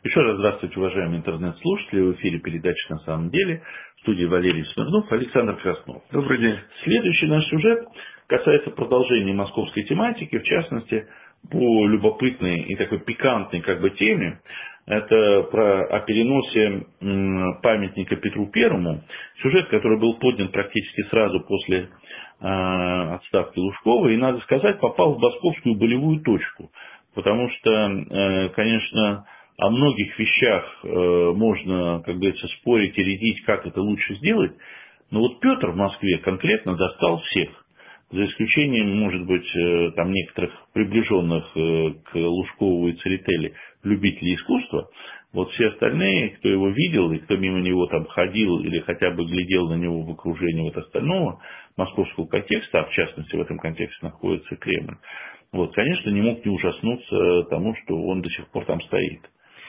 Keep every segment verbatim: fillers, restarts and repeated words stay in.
Еще раз здравствуйте, уважаемые интернет-слушатели. В эфире передача «На самом деле». В студии Валерий Смирнов, Александр Краснов. Добрый день. Следующий наш сюжет касается продолжения московской тематики, в частности, по любопытной и такой пикантной как бы теме. Это про, о переносе памятника Петру Первому. Сюжет, который был поднят практически сразу после э, отставки Лужкова. И, надо сказать, попал в московскую болевую точку. Потому что, э, конечно, о многих вещах э, можно, как говорится, спорить и рядить, как это лучше сделать. Но вот Петр в Москве конкретно достал всех. За исключением, может быть, э, там некоторых приближенных э, к Лужкову и Церетели любителей искусства. Вот все остальные, кто его видел и кто мимо него там ходил или хотя бы глядел на него в окружении вот остального московского контекста, а в частности в этом контексте находится Кремль, вот, конечно, не мог не ужаснуться тому, что он до сих пор там стоит.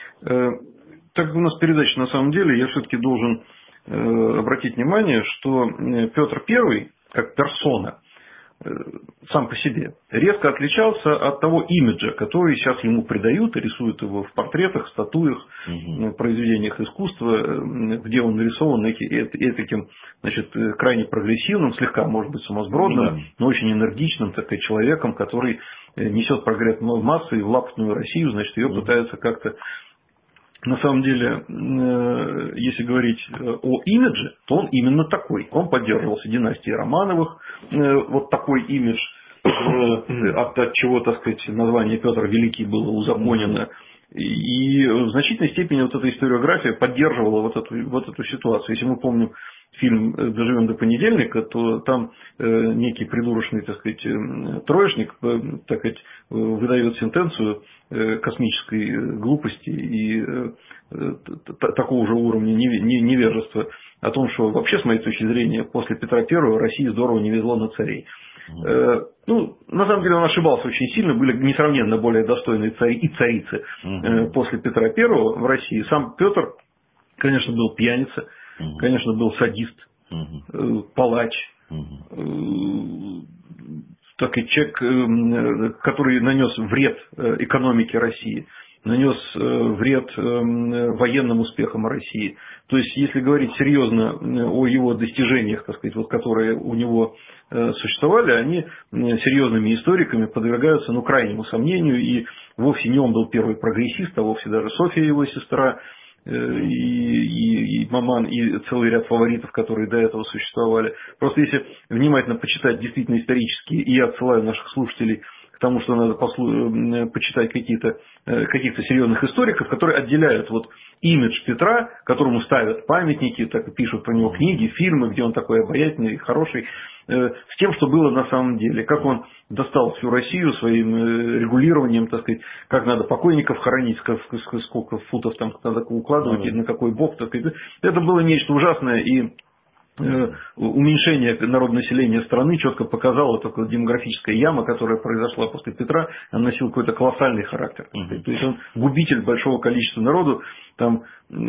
Так как у нас передача на самом деле, я все-таки должен обратить внимание, что Петр Первый, как персона, сам по себе, резко отличался от того имиджа, который сейчас ему придают и рисуют его в портретах, статуях, угу. произведениях искусства, где он нарисован этим, значит, крайне прогрессивным, слегка, может быть, сумасбродным, ну, да. но очень энергичным так, человеком, который несет прогресс в массу и в лапотную Россию, значит, ее угу. пытаются как-то... На самом деле, если говорить о имидже, то он именно такой. Он поддерживался династией Романовых. Вот такой имидж, от, от чего, так сказать, название Петр Великий было узаконено. И в значительной степени вот эта историография поддерживала вот эту, вот эту ситуацию. Если мы помним фильм «Доживем до понедельника», то там некий придурочный, так сказать, троечник, так сказать, выдает сентенцию космической глупости и такого же уровня невежества о том, что вообще, с моей точки зрения, после Петра Первого России здорово не везло на царей. Mm-hmm. Ну, на самом деле он ошибался очень сильно, были несравненно более достойные цари и царицы mm-hmm. после Петра Первого в России. Сам Петр, конечно, был пьяница, mm-hmm. конечно, был садист, mm-hmm. палач, mm-hmm. такой человек, который нанес вред экономике России, нанес вред военным успехам России. То есть, если говорить серьезно о его достижениях, так сказать, вот, которые у него существовали, они серьезными историками подвергаются ну, крайнему сомнению. И вовсе не он был первый прогрессист, а вовсе даже Софья, его сестра, и, и, и Маман, и целый ряд фаворитов, которые до этого существовали. Просто если внимательно почитать действительно исторические, и я отсылаю наших слушателей к тому, что надо послу... почитать какие-то, каких-то серьезных историков, которые отделяют вот имидж Петра, которому ставят памятники, так и пишут про него книги, фильмы, где он такой обаятельный, хороший, с тем, что было на самом деле. Как он достал всю Россию своим регулированием, так сказать, как надо покойников хоронить, сколько футов там надо укладывать, и на какой бок. Так сказать. Это было нечто ужасное, и уменьшение народонаселения страны четко показало только демографическая яма, которая произошла после Петра, она носила какой-то колоссальный характер. Uh-huh. То есть он губитель большого количества народу, там,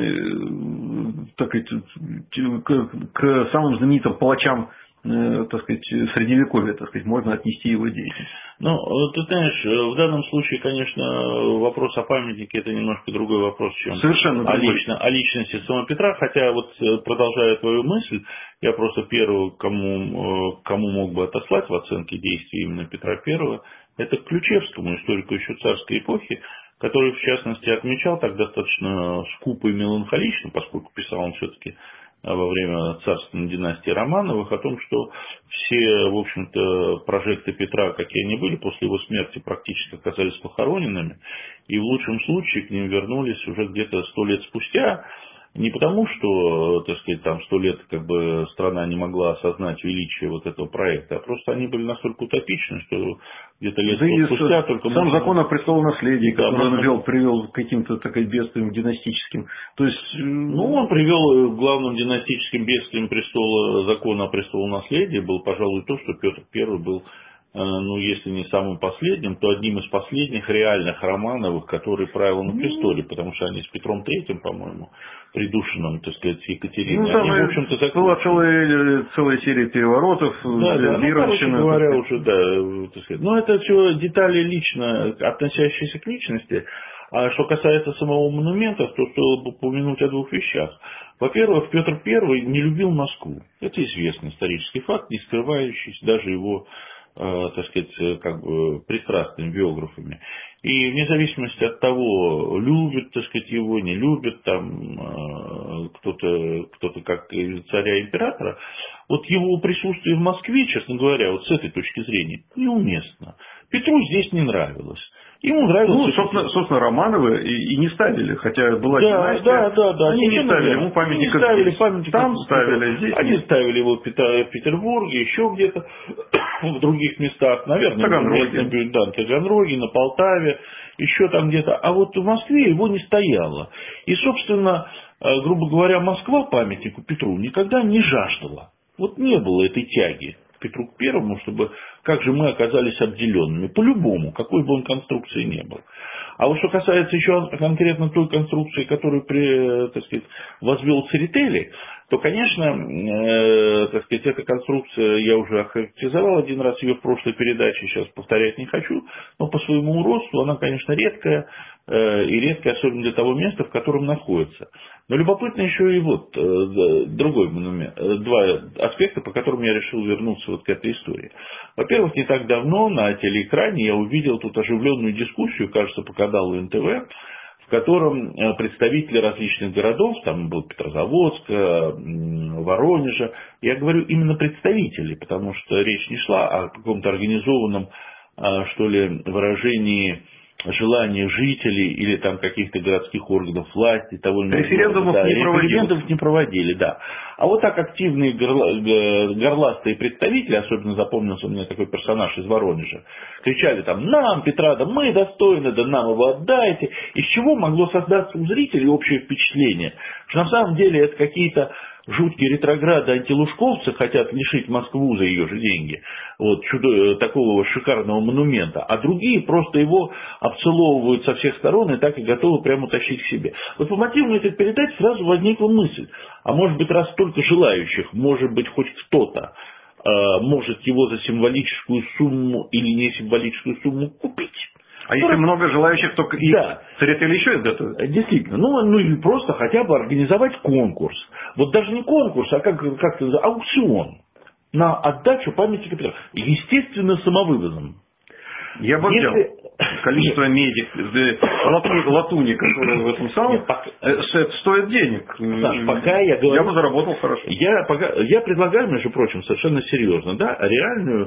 э, так сказать, к, к самым знаменитым палачам, э, так сказать, средневековья, так сказать, можно отнести его деятельность. Ну, ты знаешь, в данном случае, конечно, вопрос о памятнике это немножко другой вопрос, чем Совершенно о, другой. лично, о личности самого Петра. Хотя вот продолжая твою мысль, я просто первый, кому, кому мог бы отослать в оценке действий именно Петра Первого, это к Ключевскому, историку еще царской эпохи, который, в частности, отмечал так достаточно скупо и меланхолично, поскольку писал он все-таки во время царственной династии Романовых, о том, что все, в общем-то, прожекты Петра, какие они были, после его смерти практически оказались похороненными, и в лучшем случае к ним вернулись уже где-то сто лет спустя, не потому, что, так сказать, там сто лет как бы страна не могла осознать величие вот этого проекта, а просто они были настолько утопичны, что где-то лет да сто спустя с, только... Сам можно... закон о престолонаследии, да, который можно... он ввел, привел к каким-то таким бедствиям династическим. То есть, ну, он привел к главным династическим бедствиям престола, закона о престолонаследии, был, пожалуй, то, что Петр Первый был, ну, если не самым последним, то одним из последних реальных Романовых, который правил на престоле, потому что они с Петром Третьим, по-моему, придушенным, так сказать, Екатериной. Ну, там они, в общем-то, была целая, целая серия переворотов. Да, да, ну, короче говоря, уже, да, так сказать. Но это все детали лично, относящиеся к личности. А что касается самого монумента, то стоило бы упомянуть о двух вещах. Во-первых, Петр Первый не любил Москву. Это известный исторический факт, не скрывающийся даже его, э, так сказать, как бы прекрасными биографами. И вне зависимости от того, любят, так сказать, его, не любят, там э, кто-то, кто-то как царя-императора, вот его присутствие в Москве, честно говоря, вот с этой точки зрения, неуместно. Петру здесь не нравилось. Ему нравилось... Ну, собственно, собственно Романовы и, и не ставили, хотя была да, династия. Да, да, да. Они не ставили ему памятник. Они ставили памятник. Там ставили, здесь Они нет. ставили его в Петербурге, еще где-то, в других местах. Наверное, Таганроге. Да, Таганроге, на Полтаве, еще там где-то. А вот в Москве его не стояло. И, собственно, грубо говоря, Москва памятнику Петру никогда не жаждала. Вот не было этой тяги к Петру Первому, чтобы как же мы оказались обделенными. По-любому, какой бы он конструкции ни был. А вот что касается еще конкретно той конструкции, которую, при, так сказать, возвел Церетели, то, конечно, э, так сказать, эта конструкция, я уже охарактеризовал один раз ее в прошлой передаче, сейчас повторять не хочу, но по своему росту она, конечно, редкая, э, и редкая, особенно для того места, в котором находится. Но любопытно еще и вот э, другой монумент, э, два аспекта, по которым я решил вернуться вот к этой истории. Во-первых, не так давно на телеэкране я увидел тут оживленную дискуссию, кажется, по каналу эн тэ вэ, в котором представители различных городов, там был Петрозаводск, Воронежа, я говорю именно представители, потому что речь не шла о каком-то организованном, что ли, выражении желания жителей или там каких-то городских органов власти. Того референдумов да, не проводили. Референдумов не проводили, да. А вот так активные горла, горластые представители, особенно запомнился мне такой персонаж из Воронежа, кричали там: нам, Петра, да мы достойны, да нам его отдайте. Из чего могло создаться у зрителей общее впечатление, что на самом деле это какие-то жуткие ретрограды антилужковцы хотят лишить Москву за ее же деньги, вот, чудо, такого шикарного монумента, а другие просто его обцеловывают со всех сторон и так и готовы прямо тащить к себе. Вот по мотивам этой передачи сразу возникла мысль, а может быть, раз столько желающих, может быть, хоть кто-то э, может его за символическую сумму или не символическую сумму купить. А если много желающих, то и да. Церетели еще изготовят? Действительно. Ну, ну или просто хотя бы организовать конкурс. Вот даже не конкурс, а как, как аукцион на отдачу памятника Петра. Естественно, самовывозом. Я бы взял Если... количество медик, латуни, латуни, которые в этом самом, Нет, пока... это стоит денег. Саш, пока я говорю... Я бы заработал хорошо. Я, пока... я предлагаю, между прочим, совершенно серьезно, да, реальную,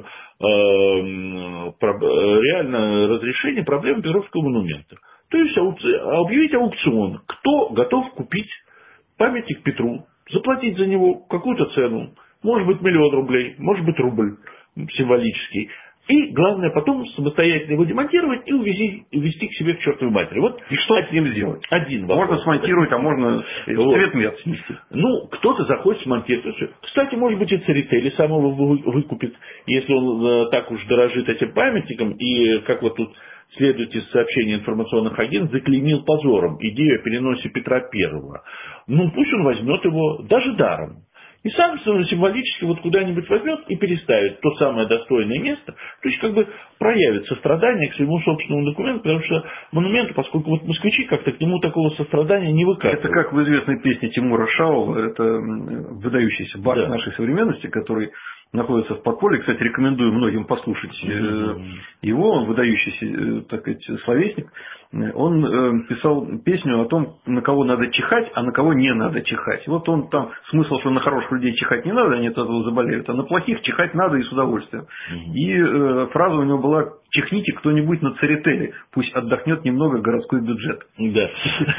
э, про... реальное разрешение проблемы Петровского монумента. То есть аукци... объявить аукцион. Кто готов купить памятник Петру, заплатить за него какую-то цену, может быть миллион рублей, может быть рубль символический. И главное потом самостоятельно его демонтировать и увезти, увезти к себе к чертовой матери. Вот и что с ним сделать? Один вопрос. Можно смонтировать, а можно цветмет снести. Ну, кто-то захочет смонтировать. Кстати, может быть, и Церетели самого выкупит, если он так уж дорожит этим памятником. И, как вот тут следует из сообщений информационных агентств, заклеймил позором идею о переносе Петра Первого. Ну, пусть он возьмет его даже даром. И сам символически вот куда-нибудь возьмет и переставит то самое достойное место, то есть как бы проявит сострадание к своему собственному документу, потому что монументу, поскольку вот москвичи как-то к нему такого сострадания не выкатывают. Это как в известной песне Тимура Шаова, это выдающийся бард да. нашей современности, который находится в подполье. Кстати, рекомендую многим послушать mm-hmm. его, он выдающийся, так сказать, словесник. Он писал песню о том, на кого надо чихать, а на кого не надо чихать. Вот он там, смысл, что на хороших людей чихать не надо, они от этого заболеют, а на плохих чихать надо и с удовольствием. Mm-hmm. И э, фраза у него была: чихните кто-нибудь на Церетели, пусть отдохнет немного городской бюджет. Да.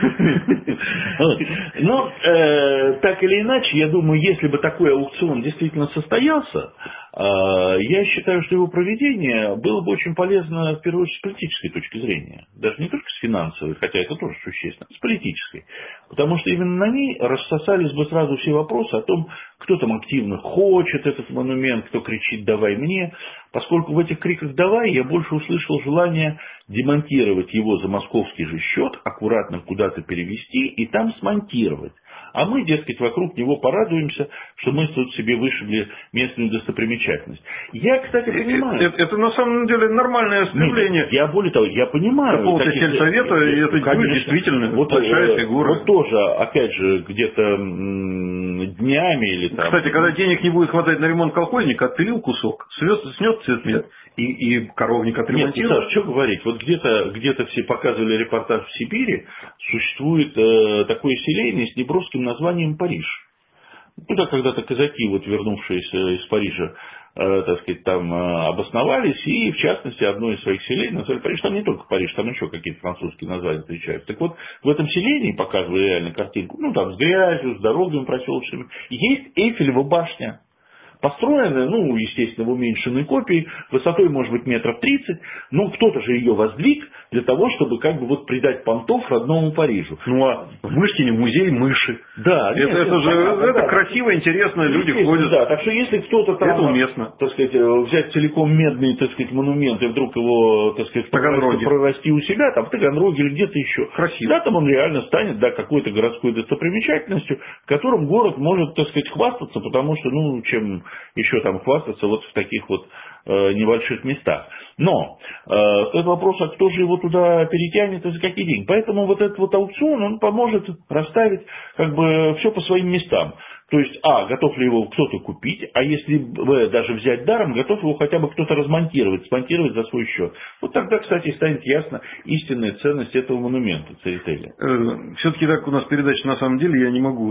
Но, так или иначе, я думаю, если бы такой аукцион действительно состоялся, я считаю, что его проведение было бы очень полезно, в первую очередь, с политической точки зрения. Даже не только с финансовой, хотя это тоже существенно, а с политической. Потому что именно на ней рассосались бы сразу все вопросы о том, кто там активно хочет этот монумент, кто кричит «давай мне». Поскольку в этих криках «давай» я больше услышал желание демонтировать его за московский же счет, аккуратно куда-то перевести и там смонтировать. А мы, дескать, вокруг него порадуемся, что мы тут себе вышибли местную достопримечательность. Я, кстати, понимаю... Это, это на самом деле нормальное стремление. Нет, я более того, я понимаю... Какого-то сельсовета, и это конечно, действительно вот, большая фигура. Вот тоже, опять же, где-то днями или там... Кстати, когда денег не будет хватать на ремонт колхозника, отпилил кусок, снес цветмет, и, и коровник отремонтировал. Нет, Саш, что говорить, вот где-то, где-то все показывали репортаж в Сибири, существует э, такое селение с неброским названием Париж. Туда когда-то казаки, вот вернувшиеся из Парижа, э, так сказать, там э, обосновались, и в частности одно из своих селений назвали Париж. Там не только Париж, там еще какие-то французские названия встречаются. Так вот, в этом селении, показывали реально картинку, ну там с грязью, с дорогами проселочными, есть Эйфелева башня. Построенная, ну, естественно, в уменьшенной копии, высотой, может быть, метров тридцать, но кто-то же ее воздвиг для того, чтобы как бы вот придать понтов родному Парижу. Ну, а в Мышкине музей мыши. Да, это, нет, это, это же понятно, это да. красиво, интересно, люди ходят. Да, так что если кто-то там, это уместно. Так сказать, взять целиком медный, так сказать, монумент и вдруг его, так сказать, прорасти, прорасти у себя, там в Таганроге или где-то еще. Красиво. Да, там он реально станет, да, какой-то городской достопримечательностью, которым город может, так сказать, хвастаться, потому что, ну, чем еще там хвастаться вот в таких вот э, небольших местах. Но э, этот вопрос, а кто же его туда перетянет и за какие деньги. Поэтому вот этот вот аукцион, он поможет расставить как бы все по своим местам. То есть, а, готов ли его кто-то купить, а если б, даже взять даром, готов его хотя бы кто-то размонтировать, смонтировать за свой счет. Вот тогда, кстати, станет ясна истинная ценность этого монумента Церетели. Все-таки так у нас передача на самом деле, я не могу,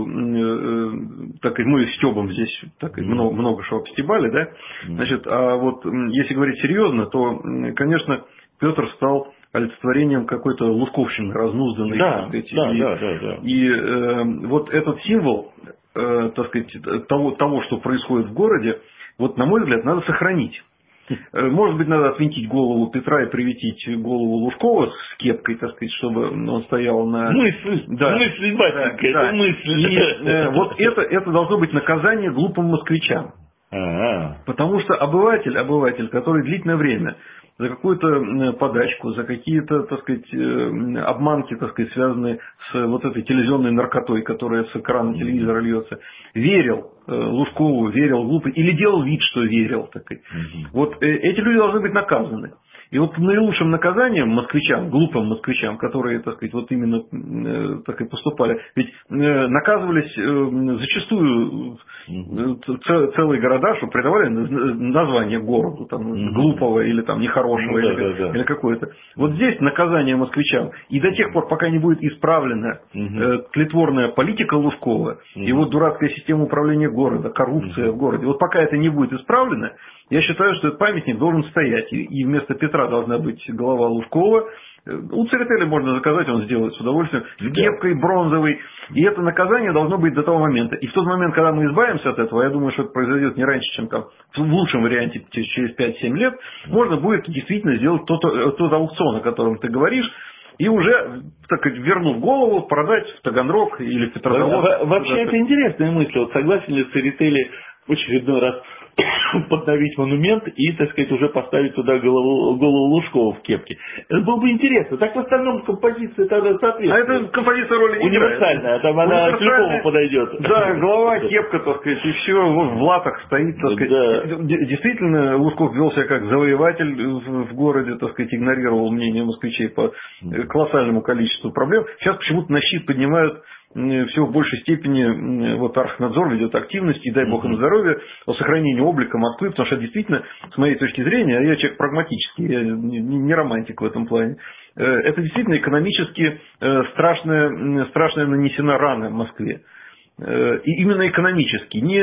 так и мы с Стёбом здесь так, mm. много, много что обстебали, да? Mm. Значит, а вот если говорить серьезно, то, конечно, Петр стал олицетворением какой-то лужковщины разнузданной. Да, сказать, да, и, да, да, да. И э, вот этот символ, э, так сказать, того, того, что происходит в городе, вот, на мой взгляд, надо сохранить. Может быть, надо отвинтить голову Петра и привинтить голову Лужкова с кепкой, так сказать, чтобы он стоял на... Мысль, да. мысль, батенька, да, это да. мысль. И, э, вот это, это должно быть наказание глупым москвичам. А-а-а. Потому что обыватель, обыватель, который длительное время за какую-то подачку, за какие-то, так сказать, обманки, так сказать, связанные с вот этой телевизионной наркотой, которая с экрана телевизора льется, верил Лужкову, верил глупо, или делал вид, что верил. Так сказать. Вот эти люди должны быть наказаны. И вот наилучшим наказанием москвичам, глупым москвичам, которые, так сказать, вот именно э, так и поступали, ведь э, наказывались э, зачастую э, целые города, что придавали название городу, там, mm-hmm. глупого или там нехорошего, mm-hmm. или, да, да, да. или какое-то. Вот здесь наказание москвичам. И до тех пор, пока не будет исправлена mm-hmm. э, тлетворная политика Лужкова, mm-hmm. его дурацкая система управления города, коррупция mm-hmm. в городе, вот пока это не будет исправлено, я считаю, что этот памятник должен стоять. И вместо Петра должна быть голова Лужкова. У Церетели можно заказать, он сделает с удовольствием. С кепкой бронзовой. И это наказание должно быть до того момента. И в тот момент, когда мы избавимся от этого, я думаю, что это произойдет не раньше, чем там, в лучшем варианте через пять-семь лет, можно будет действительно сделать тот, тот аукцион, о котором ты говоришь. И уже, так сказать, вернув голову, продать в Таганрог или в Петрозавод. Вообще это интересная мысль. Вот согласен ли Церетели в очередной раз подновить монумент и, так сказать, уже поставить туда голову, голову Лужкова в кепке. Это было бы интересно. Так в остальном композиция тогда соответствует. А это композиция роли не универсальная, там она к любому подойдет. Да, голова, кепка, так сказать, и все, вот в латах стоит, так сказать. Да. Действительно, Лужков вел себя как завоеватель в городе, так сказать, игнорировал мнение москвичей по колоссальному количеству проблем. Сейчас почему-то на щит поднимают все в большей степени, вот Архнадзор ведет активность, и дай бог им здоровья, о сохранении облика Москвы, потому что действительно, с моей точки зрения, я человек прагматический, я не романтик в этом плане, это действительно экономически страшная, страшная нанесена рана Москве. И именно экономически, не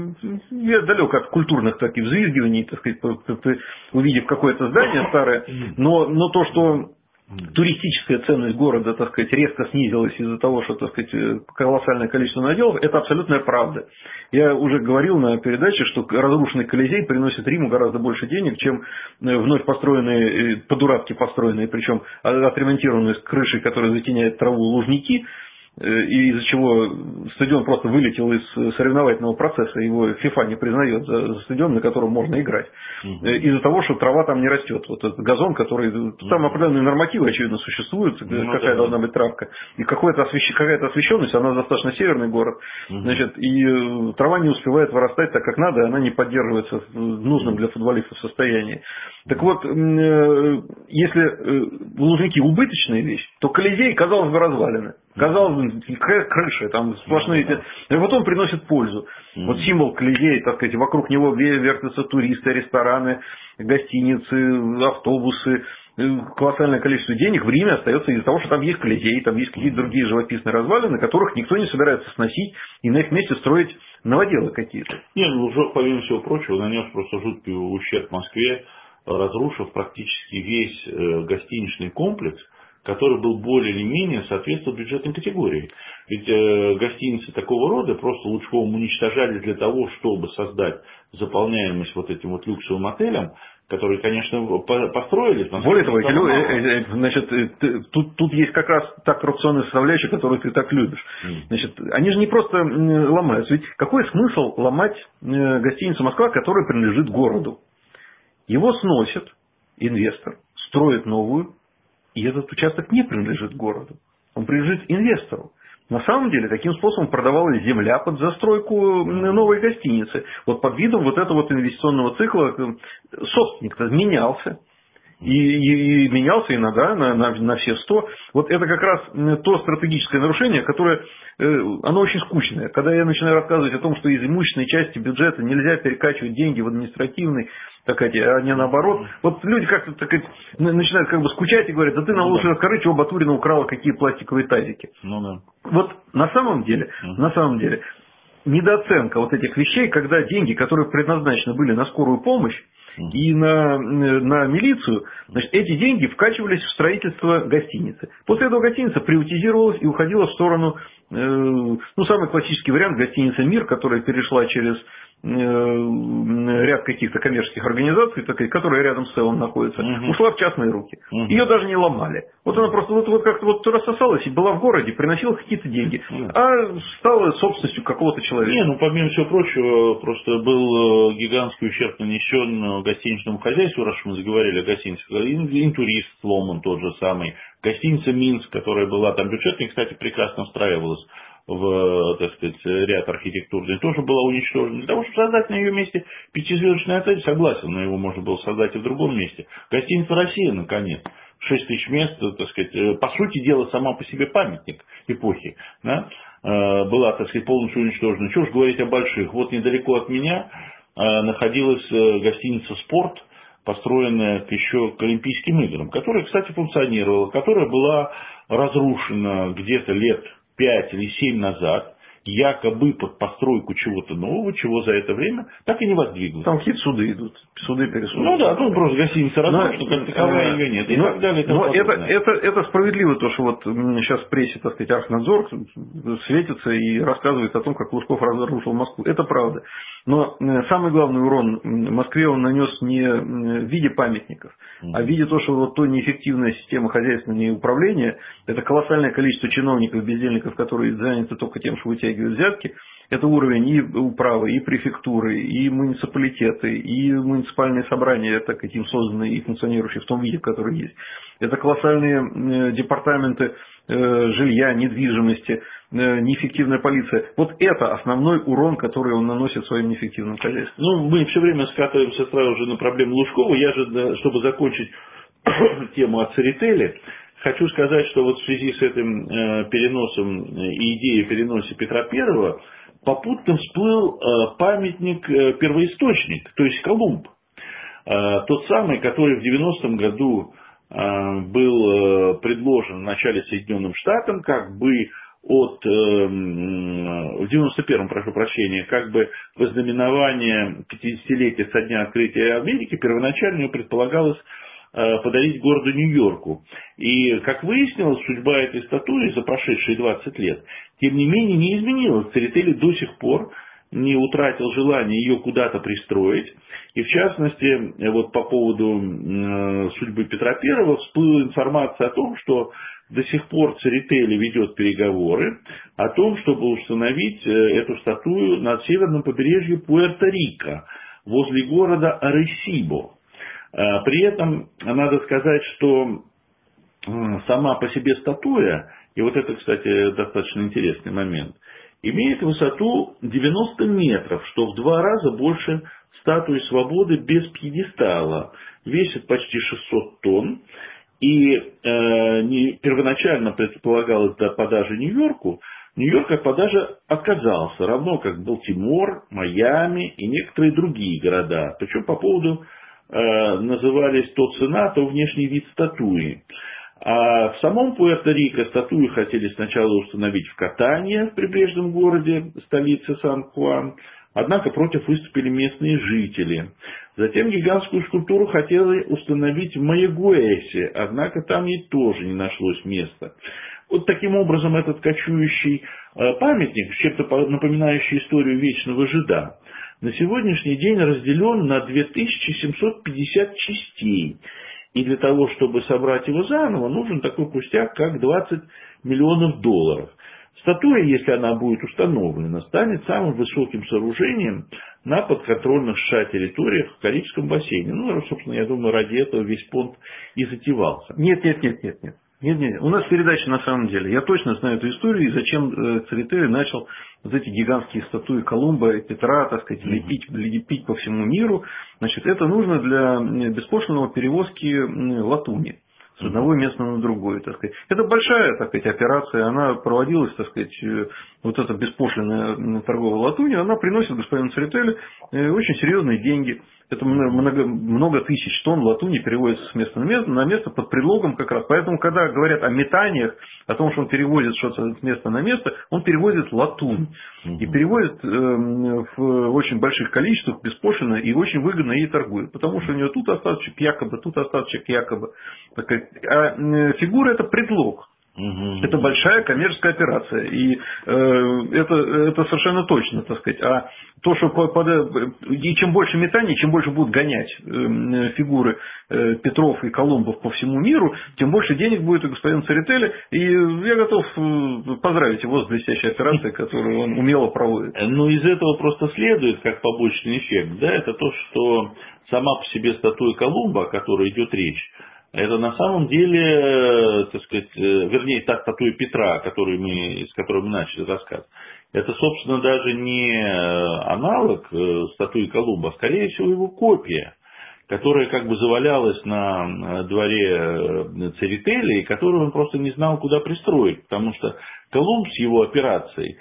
я далек от культурных таких взвизгиваний, так сказать, увидев какое-то здание старое, но, но то, что туристическая ценность города, так сказать, резко снизилась из-за того, что, так сказать, колоссальное количество наделов, это абсолютная правда. Я уже говорил на передаче, что разрушенный Колизей приносит Риму гораздо больше денег, чем вновь построенные, по-дурацки построенные, причем отремонтированные с крышей, которая затеняет траву, лужники. и из-за чего стадион просто вылетел из соревновательного процесса, его ФИФА не признает за стадион, на котором можно играть. Угу. Из-за того, что трава там не растет. Вот этот газон, который... Угу. Там определенные нормативы, очевидно, существуют, ну, какая да, должна да. быть травка. И какая-то освещ... какая-то освещенность, она достаточно северный город. Угу. Значит, и трава не успевает вырастать так, как надо, она не поддерживается в нужном для футболистов состоянии. Так вот, если Лужники убыточная вещь, то Колизей, казалось бы, развалины. Казалось бы, какая крыша, там сплошные... Mm-hmm. И вот он приносит пользу. Mm-hmm. Вот символ Колизея, так сказать, вокруг него вертятся туристы, рестораны, гостиницы, автобусы. Колоссальное количество денег в Риме остается из-за того, что там есть Колизей, там есть какие-то другие живописные развалины, которых никто не собирается сносить и на их месте строить новоделы какие-то. Нет, ну, Лужок, помимо всего прочего, нанес просто жуткий ущерб Москве, разрушив практически весь гостиничный комплекс, который был более или менее соответствовал бюджетной категории. Ведь э, гостиницы такого рода просто Лужковым уничтожали для того, чтобы создать заполняемость вот этим вот люксовым отелем, которые, конечно, построили. Более того, эти, значит, тут, тут есть как раз та коррупционная составляющая, которую ты так любишь. Mm. Значит, они же не просто ломаются. Ведь какой смысл ломать гостиницу «Москва», которая принадлежит городу? Его сносит инвестор, строит новую, и этот участок не принадлежит городу. Он принадлежит инвестору. На самом деле, таким способом продавалась земля под застройку новой гостиницы. Вот под видом вот этого вот инвестиционного цикла собственник-то менялся. И, и, и менялся иногда на, на, на все сто. Вот это как раз то стратегическое нарушение, которое, э, оно очень скучное. Когда я начинаю рассказывать о том, что из имущественной части бюджета нельзя перекачивать деньги в административный, так сказать, а не наоборот. Вот люди как-то так сказать, начинают как бы скучать и говорят, да ты нам ну, лучше да. расскажи, чего Батурина украла какие пластиковые тазики. Ну, да. Вот на самом деле, mm. на самом деле, недооценка вот этих вещей, когда деньги, которые предназначены были на скорую помощь, и на, на милицию, значит, эти деньги вкачивались в строительство гостиницы. После этого гостиница приватизировалась и уходила в сторону, э, ну, самый классический вариант, гостиница «Мир», которая перешла через э, ряд каких-то коммерческих организаций, так, которые рядом с селом находятся, угу. ушла в частные руки. Угу. Ее даже не ломали. Вот она просто вот, вот как-то вот рассосалась и была в городе, приносила какие-то деньги, угу. а стала собственностью какого-то человека. Не, ну, помимо всего прочего, просто был гигантский ущерб нанесен гостиничному хозяйству, раз мы заговорили о гостиницах, Интурист сломан тот же самый, гостиница Минск, которая была там бюджетной, кстати, прекрасно встраивалась в, так сказать, ряд архитектурный, тоже была уничтожена. Для того, чтобы создать на ее месте пятизвездочный отель, согласен, но его можно было создать и в другом месте. Гостиница «Россия», наконец, шесть тысяч мест, так сказать, по сути дела, сама по себе памятник эпохи, да, была, так сказать, полностью уничтожена. Чего уж говорить о больших. Вот недалеко от меня находилась гостиница «Спорт», построенная еще к Олимпийским играм, которая, кстати, функционировала, которая была разрушена где-то лет пять или семь назад, якобы под постройку чего-то нового, чего за это время так и не воздвиглось. Там какие-то суды идут, суды пересуды. Ну да, ну просто гостиница разрушена, как таковая ее нет, и но, так далее. И но это, это, это справедливо, то, что вот сейчас в прессе, так сказать, Архнадзор светится и рассказывает о том, как Лужков разрушил Москву. Это правда. Но самый главный урон Москве он нанес не в виде памятников, mm-hmm. а в виде того, что вот то неэффективная система хозяйственного управления, это колоссальное количество чиновников, бездельников, которые заняты только тем, что вытягивают взятки, это уровень и управы, и префектуры, и муниципалитеты, и муниципальные собрания, так этим созданные и функционирующие в том виде, в котором есть. Это колоссальные департаменты жилья, недвижимости, неэффективная полиция. Вот это основной урон, который он наносит своим неэффективным хозяйством. Ну, мы все время скатываемся сразу же на проблему Лужкова. Я же, чтобы закончить тему о Церетели, хочу сказать, что вот в связи с этим э, переносом и идеей переноса Петра Первого попутно всплыл э, памятник э, первоисточник, то есть Колумб. Э, тот самый, который в девяностом году э, был э, предложен в начале Соединенным Штатам, как бы от, э, в девяносто первом, прошу прощения, как бы вознаменование пятидесятилетия со дня открытия Америки, первоначально его предполагалось подарить городу Нью-Йорку. И, как выяснилось, судьба этой статуи за прошедшие двадцать лет, тем не менее, не изменилась. Церетели до сих пор не утратил желание ее куда-то пристроить. И, в частности, вот по поводу судьбы Петра Первого всплыла информация о том, что до сих пор Церетели ведет переговоры о том, чтобы установить эту статую на северном побережье Пуэрто-Рико, возле города Аресибо. При этом надо сказать, что сама по себе статуя, и вот это, кстати, достаточно интересный момент, имеет высоту девяносто метров, что в два раза больше статуи свободы без пьедестала, весит почти шестьсот тонн, и э, не, первоначально предполагалось до продажи Нью-Йорку, Нью-Йорк от продажи отказался, равно как Балтимор, Майами и некоторые другие города, причем по поводу э, назывались то цена, то внешний вид статуи. А в самом Пуэрто-Рико статую хотели сначала установить в Катанье, в прибрежном городе, столице Сан-Хуан, однако против выступили местные жители. Затем гигантскую скульптуру хотели установить в Майагуэсе, однако там ей тоже не нашлось места. Вот таким образом этот кочующий памятник, чем-то напоминающий историю вечного жида, на сегодняшний день разделен на две тысячи семьсот пятьдесят частей. И для того, чтобы собрать его заново, нужен такой пустяк, как двадцать миллионов долларов. Статуя, если она будет установлена, станет самым высоким сооружением на подконтрольных США территориях в Карибском бассейне. Ну, собственно, я думаю, ради этого весь понт и затевался. Нет, нет, нет, нет, нет. Нет, нет, у нас передача на самом деле. Я точно знаю эту историю, и зачем Церетели начал вот эти гигантские статуи Колумба и Петра, так сказать, лепить, лепить по всему миру. Значит, это нужно для беспошлинного перевозки латуни с одного места на другое, так сказать. Это большая, так сказать, операция, она проводилась, так сказать, вот эта беспошлинная торговая латунь, она приносит господину Церетели очень серьезные деньги. Это много, много тысяч тонн латуни переводится с места на место, на место под предлогом как раз. Поэтому, когда говорят о метаниях, о том, что он перевозит что-то с места на место, он перевозит латунь. И перевозит э, в очень больших количествах беспошлино и очень выгодно ей торгует. Потому что у нее тут остаточек якобы, тут остаточек якобы. А фигура это предлог. Угу. Это большая коммерческая операция. И э, это, это совершенно точно, так сказать. А то, что под, и чем больше метаний, чем больше будут гонять э, фигуры э, Петров и Колумбов по всему миру, тем больше денег будет у господина Церетели. И я готов поздравить его с блестящей операцией, которую он умело проводит. Ну, из этого просто следует, как побочный эффект, да, это то, что сама по себе статуя Колумба, о которой идет речь, это на самом деле, так сказать, вернее, та статуя Петра, которую мы, с которой мы начали рассказ, это, собственно, даже не аналог статуи Колумба, а, скорее всего, его копия, которая как бы завалялась на дворе Церетели, и которую он просто не знал, куда пристроить, потому что Колумб с его операцией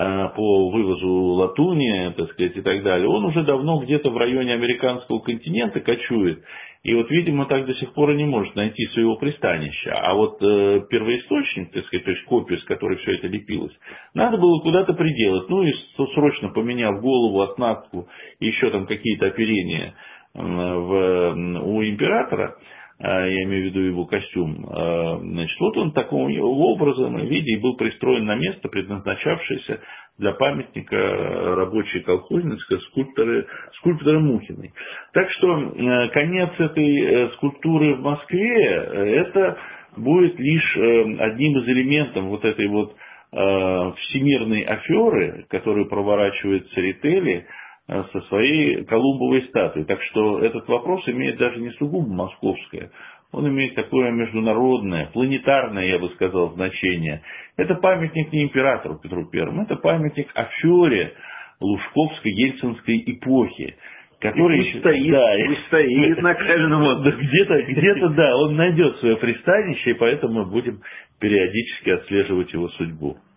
по вывозу латуни, так сказать, и так далее, он уже давно где-то в районе американского континента кочует. И вот, видимо, так до сих пор и не может найти своего пристанища. А вот э, первоисточник, так сказать, то есть копию, с которой все это лепилось, надо было куда-то приделать. Ну и срочно поменяв голову, оснастку и еще там какие-то оперения э, в, у императора, э, я имею в виду его костюм, э, значит, вот он таким образом и виде был пристроен на место, предназначавшееся для памятника рабочей колхозницы скульптора, скульптора Мухиной. Так что э, конец этой скульптуры в Москве, это будет лишь э, одним из элементов вот этой вот э, всемирной аферы, которую проворачивает Церетели э, со своей Колумбовой статуей. Так что этот вопрос имеет даже не сугубо московское, он имеет такое международное, планетарное, я бы сказал, значение. Это памятник не императору Петру Первому, это памятник афере Лужковско-Ельцинской эпохи. Который и стоит, да, и стоит на каждом отдыхе. Где-то, где-то, да, он найдет свое пристанище, и поэтому мы будем периодически отслеживать его судьбу.